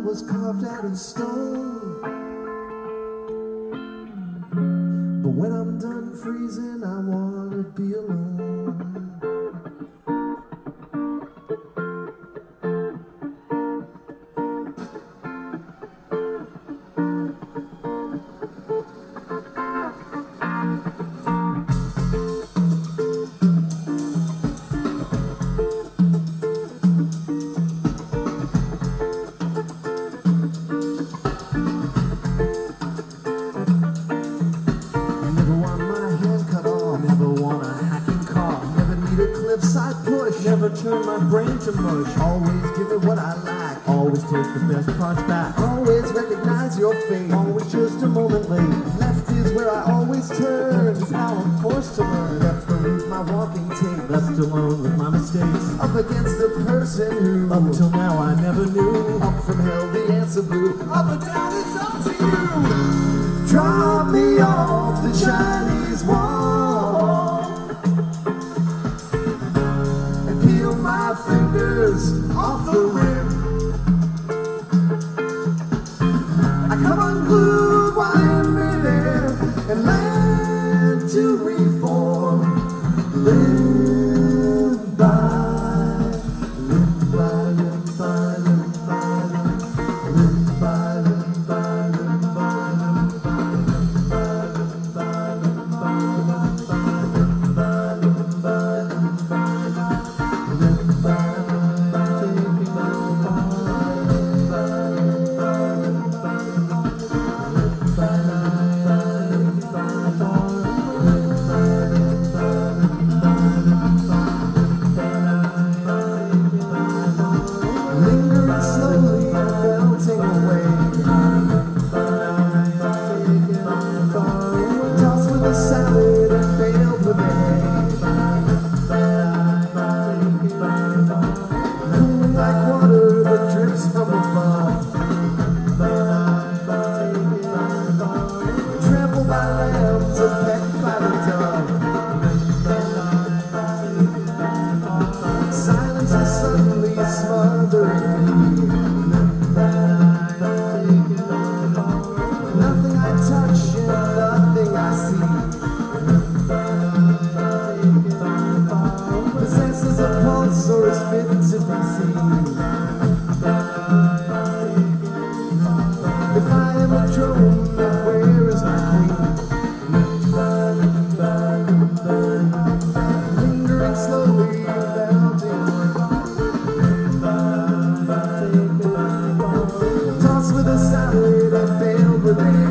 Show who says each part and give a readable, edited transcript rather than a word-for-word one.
Speaker 1: was carved out of stone. But when I'm done freezing, I wanna be alone. Cliffside push, never turn my brain to mush. Always give it what I lack, always take the best parts back. Always recognize your fate, always just a moment late. Left is where I always turn, is how I'm forced to learn. Left to lose my walking tape, left alone with my mistakes. Up against the person who, up till now I never knew. Up from hell the answer blew, up or down it's up to you. Drop me off the Chinese wall, my fingers off the rim. I come unglued while in midair and land to reform. Live by, live by, live by, live by, live by, live by, live by, live by, live by, live by, live by. Lingering slowly, melting away. Tossed with a salad and baled with hay. Cooling like water that drips from above. Trampled by lambs and pecked by the dove. Silence is suddenly smothering me. Nothing I touch and nothing I see possesses a pulse or is fit to be seen. If I am a drone, then where is my queen? Lingering slowly, melting, tossed with a salad and baled with hay.